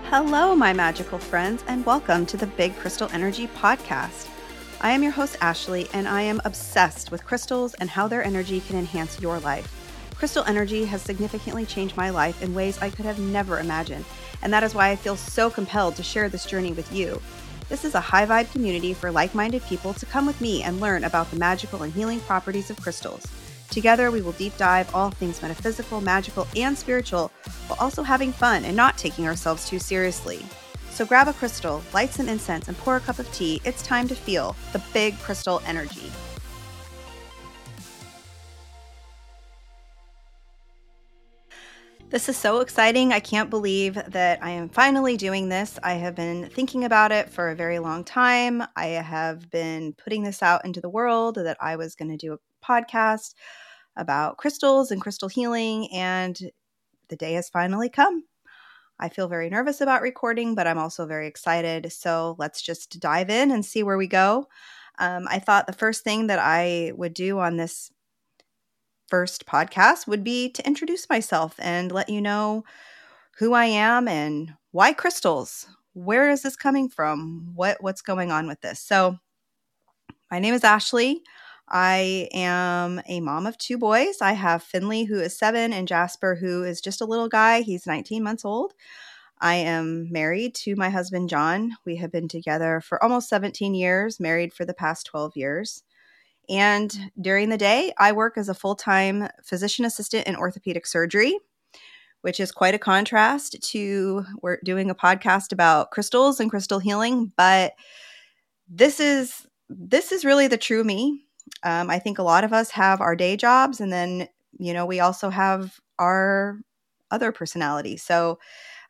Hello, my magical friends, and welcome to the Big Crystal Energy Podcast. I am your host, Ashley, and I am obsessed with crystals and how their energy can enhance your life. Crystal energy has significantly changed my life in ways I could have never imagined, and that is why I feel so compelled to share this journey with you. This is a high-vibe community for like-minded people to come with me and learn about the magical and healing properties of crystals. Together, we will deep dive all things metaphysical, magical, and spiritual, while also having fun and not taking ourselves too seriously. So grab a crystal, light some incense, and pour a cup of tea. It's time to feel the big crystal energy. This is so exciting. I can't believe that I am finally doing this. I have been thinking about it for a very long time. I have been putting this out into the world that I was going to do a podcast about crystals and crystal healing, and the day has finally come. I feel very nervous about recording, but I'm also very excited. So let's just dive in and see where we go. I thought the first thing that I would do on this first podcast would be to introduce myself and let you know who I am and why crystals. Where is this coming from? What's going on with this? So my name is Ashley. I am a mom of two boys. I have Finley, who is 7, and Jasper, who is just a little guy. He's 19 months old. I am married to my husband, John. We have been together for almost 17 years, married for the past 12 years. And during the day, I work as a full-time physician assistant in orthopedic surgery, which is quite a contrast to we're doing a podcast about crystals and crystal healing. But this is really the true me. I think a lot of us have our day jobs, and then, we also have our other personality. So,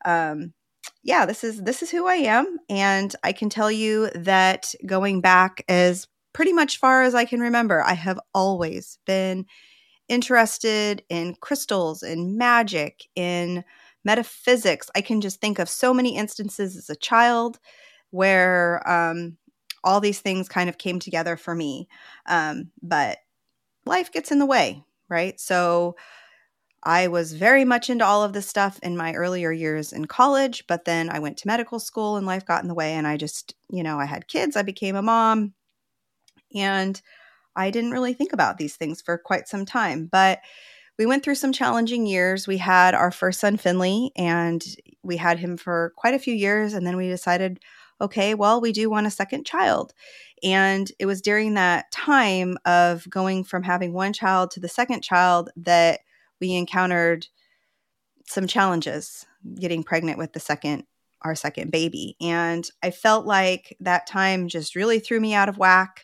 this is who I am. And I can tell you that going back as pretty much far as I can remember, I have always been interested in crystals, in magic, in metaphysics. I can just think of so many instances as a child where all these things kind of came together for me. But life gets in the way, right? So I was very much into all of this stuff in my earlier years in college, but then I went to medical school and life got in the way, and I just, I had kids, I became a mom, and I didn't really think about these things for quite some time. But we went through some challenging years. We had our first son, Finley, and we had him for quite a few years, and then we decided, okay, well, we do want a second child. And it was during that time of going from having one child to the second child that we encountered some challenges getting pregnant with our second baby. And I felt like that time just really threw me out of whack.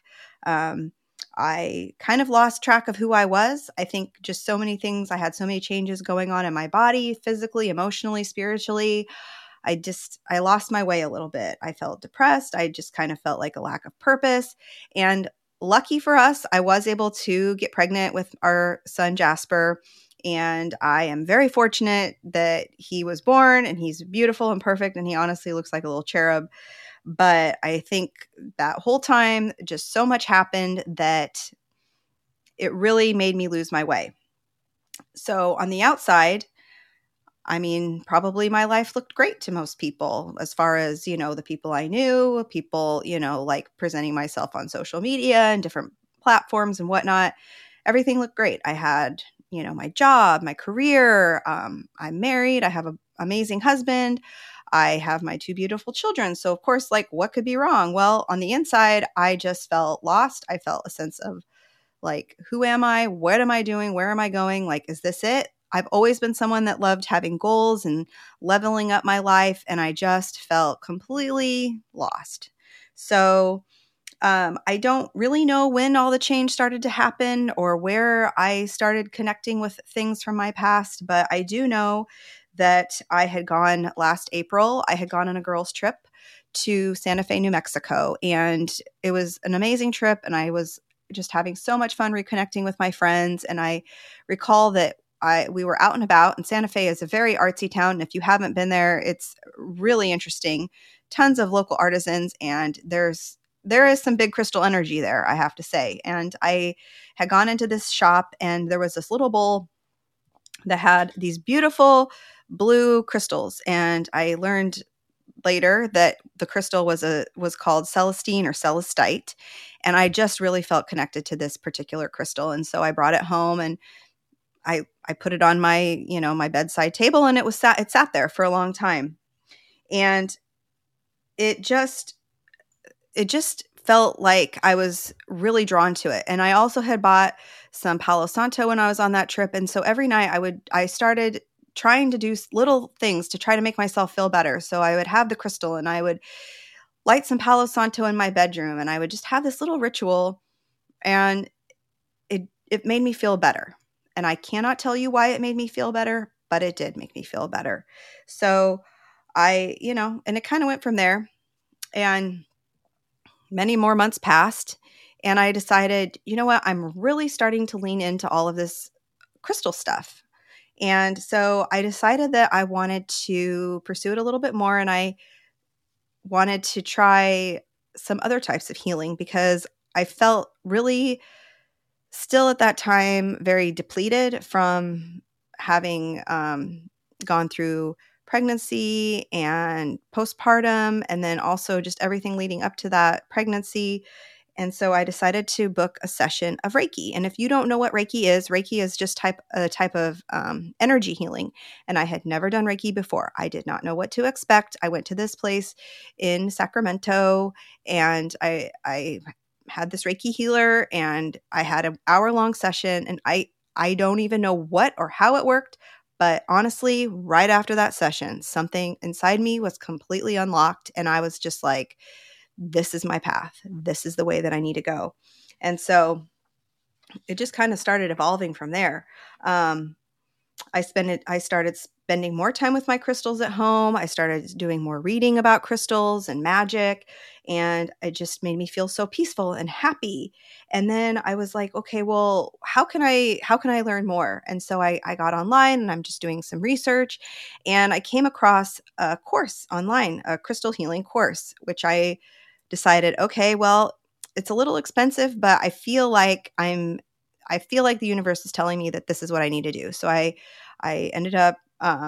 I kind of lost track of who I was. I think just so many things. I had so many changes going on in my body, physically, emotionally, spiritually. I lost my way a little bit. I felt depressed. I just kind of felt like a lack of purpose. And lucky for us, I was able to get pregnant with our son, Jasper. And I am very fortunate that he was born, and he's beautiful and perfect. And he honestly looks like a little cherub. But I think that whole time, just so much happened that it really made me lose my way. So on the outside, I mean, probably my life looked great to most people as far as, the people I knew, people, like presenting myself on social media and different platforms and whatnot. Everything looked great. I had, my job, my career. I'm married. I have an amazing husband. I have my 2 beautiful children. So of course, like, what could be wrong? Well, on the inside, I just felt lost. I felt a sense of like, who am I? What am I doing? Where am I going? Like, is this it? I've always been someone that loved having goals and leveling up my life, and I just felt completely lost. So I don't really know when all the change started to happen or where I started connecting with things from my past, but I do know that I had gone last April. I had gone on a girls' trip to Santa Fe, New Mexico, and it was an amazing trip, and I was just having so much fun reconnecting with my friends. And I recall that we were out and about, and Santa Fe is a very artsy town. And if you haven't been there, it's really interesting. Tons of local artisans, and there is some big crystal energy there, I have to say. And I had gone into this shop, and there was this little bowl that had these beautiful blue crystals. And I learned later that the crystal was called celestine or celestite, and I just really felt connected to this particular crystal. And so I brought it home, and I put it on my, my bedside table, and it sat there for a long time. And it just felt like I was really drawn to it. And I also had bought some Palo Santo when I was on that trip. And so every night I started trying to do little things to try to make myself feel better. So I would have the crystal, and I would light some Palo Santo in my bedroom, and I would just have this little ritual, and it made me feel better. And I cannot tell you why it made me feel better, but it did make me feel better. So and it kind of went from there. And many more months passed, and I decided, you know what, I'm really starting to lean into all of this crystal stuff. And so I decided that I wanted to pursue it a little bit more, and I wanted to try some other types of healing because I felt really still at that time very depleted from having gone through pregnancy and postpartum, and then also just everything leading up to that pregnancy. And so I decided to book a session of Reiki. And if you don't know what Reiki is just a type of energy healing. And I had never done Reiki before. I did not know what to expect. I went to this place in Sacramento, and I had this Reiki healer, and I had an hour-long session, and I don't even know what or how it worked. But honestly, right after that session, something inside me was completely unlocked. And I was just like, this is my path. This is the way that I need to go. And so it just kind of started evolving from there. I started spending more time with my crystals at home. I started doing more reading about crystals and magic, and it just made me feel so peaceful and happy. And then I was like, okay, well, how can I learn more? And so I got online, and I'm just doing some research, and I came across a course online, a crystal healing course, which I decided, okay, well, it's a little expensive, but I feel like the universe is telling me that this is what I need to do. So I ended up,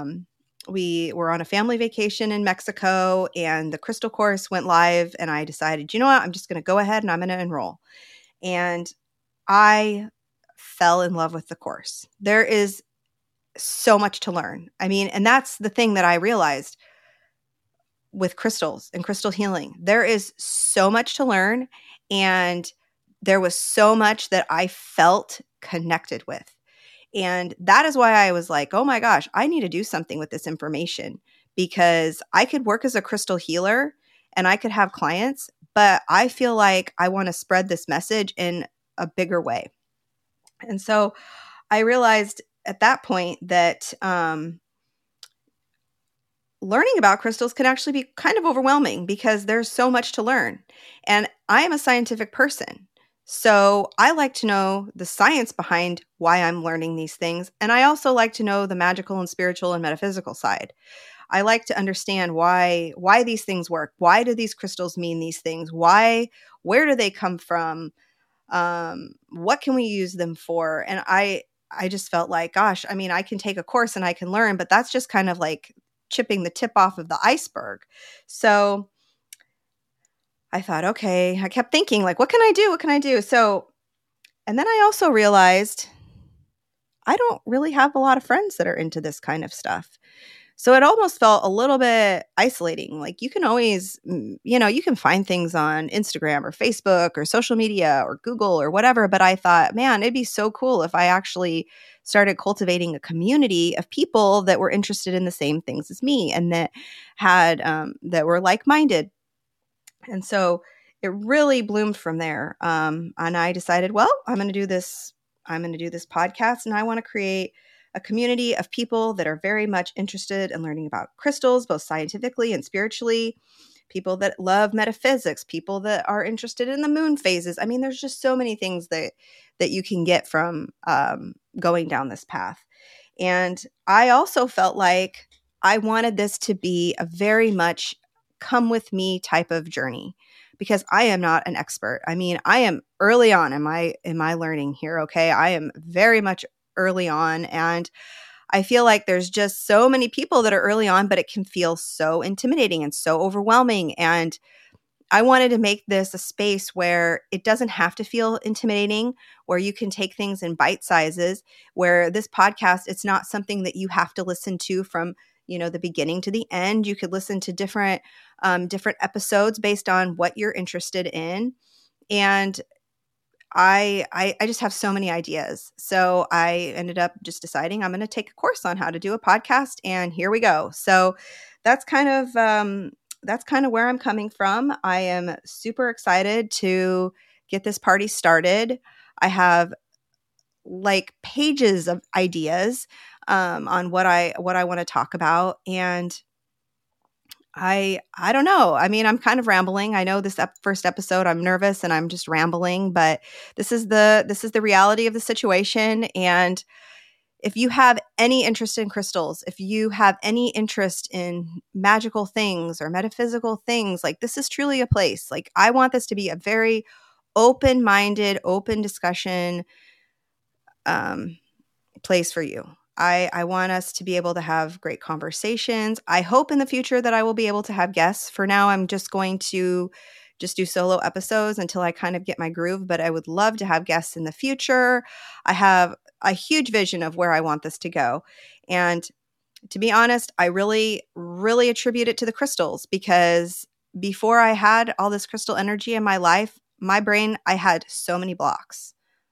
we were on a family vacation in Mexico, and the crystal course went live, and I decided, you know what, I'm just going to go ahead and I'm going to enroll. And I fell in love with the course. There is so much to learn. I mean, and that's the thing that I realized with crystals and crystal healing. There is so much to learn, and there was so much that I felt connected with. And that is why I was like, oh my gosh, I need to do something with this information, because I could work as a crystal healer and I could have clients, but I feel like I want to spread this message in a bigger way. And so I realized at that point that learning about crystals can actually be kind of overwhelming because there's so much to learn. And I am a scientific person, so I like to know the science behind why I'm learning these things. And I also like to know the magical and spiritual and metaphysical side. I like to understand why these things work. Why do these crystals mean these things? Where do they come from? What can we use them for? And I just felt like, gosh, I mean, I can take a course and I can learn, but that's just kind of like chipping the tip off of the iceberg. So I thought, okay, I kept thinking, like, what can I do? What can I do? So, and then I also realized I don't really have a lot of friends that are into this kind of stuff. So it almost felt a little bit isolating. Like, you can always, you can find things on Instagram or Facebook or social media or Google or whatever. But I thought, man, it'd be so cool if I actually started cultivating a community of people that were interested in the same things as me and that had, that were like-minded. And so it really bloomed from there. And I decided, well, I'm going to do this podcast, and I want to create a community of people that are very much interested in learning about crystals, both scientifically and spiritually, people that love metaphysics, people that are interested in the moon phases. I mean, there's just so many things that you can get from going down this path. And I also felt like I wanted this to be a very much come with me type of journey, because I am not an expert. I mean, I am early on in my learning here. Okay. I am very much early on, and I feel like there's just so many people that are early on, but it can feel so intimidating and so overwhelming. And I wanted to make this a space where it doesn't have to feel intimidating, where you can take things in bite sizes, where this podcast, it's not something that you have to listen to from, the beginning to the end. You could listen to different episodes based on what you're interested in. And I just have so many ideas. So I ended up just deciding I'm going to take a course on how to do a podcast, and here we go. So that's kind of where I'm coming from. I am super excited to get this party started. I have like pages of ideas on what I want to talk about, and I don't know. I mean, I'm kind of rambling. I know this first episode, I'm nervous and I'm just rambling, but this is the reality of the situation. And if you have any interest in crystals, if you have any interest in magical things or metaphysical things, like this is truly a place. Like I want this to be a very open-minded, open discussion place for you. I want us to be able to have great conversations. I hope in the future that I will be able to have guests. For now, I'm just going to just do solo episodes until I kind of get my groove, but I would love to have guests in the future. I have a huge vision of where I want this to go. And to be honest, I really, really attribute it to the crystals, because before I had all this crystal energy in my life, my brain, I had so many blocks.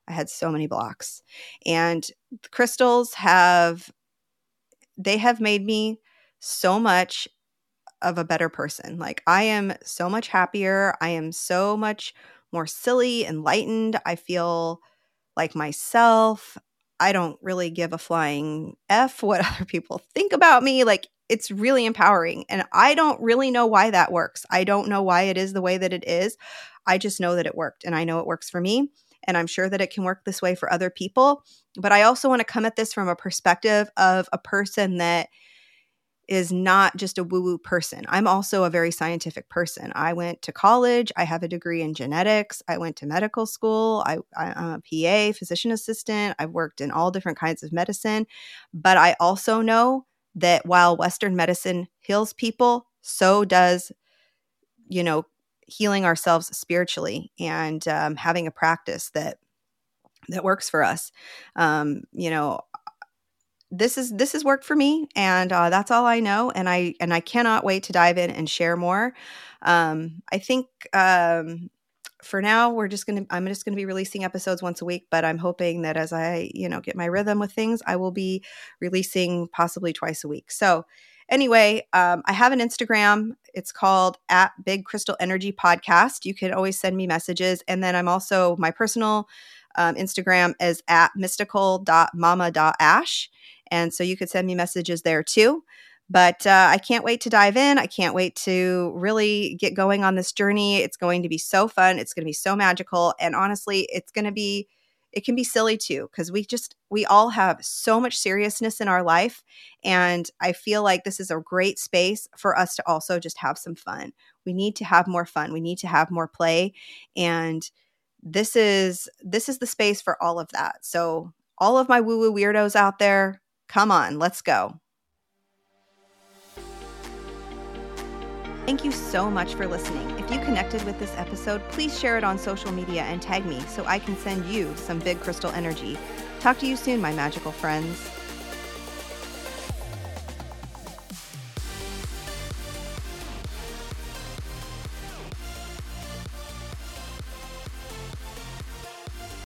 And the crystals have made me so much of a better person. Like I am so much happier. I am so much more silly, enlightened. I feel like myself. I don't really give a flying F what other people think about me. Like it's really empowering. And I don't really know why that works. I don't know why it is the way that it is. I just know that it worked, and I know it works for me. And I'm sure that it can work this way for other people. But I also want to come at this from a perspective of a person that is not just a woo-woo person. I'm also a very scientific person. I went to college. I have a degree in genetics. I went to medical school. I'm a PA, physician assistant. I've worked in all different kinds of medicine. But I also know that while Western medicine heals people, so does, healing ourselves spiritually and having a practice that works for us. This has worked for me, and that's all I know. And I cannot wait to dive in and share more. I think for now I'm just gonna be releasing episodes once a week, but I'm hoping that as I get my rhythm with things, I will be releasing possibly twice a week. So anyway, I have an Instagram. It's called @BigCrystalEnergyPodcast. You can always send me messages. And then I'm also, my personal Instagram is @mystical.mama.ash. And so you could send me messages there too. But I can't wait to dive in. I can't wait to really get going on this journey. It's going to be so fun. It's going to be so magical. And honestly, it can be silly too, because we all have so much seriousness in our life. And I feel like this is a great space for us to also just have some fun. We need to have more fun. We need to have more play. And this is the space for all of that. So all of my woo-woo weirdos out there, come on, let's go. Thank you so much for listening. If you connected with this episode, please share it on social media and tag me so I can send you some big crystal energy. Talk to you soon, my magical friends.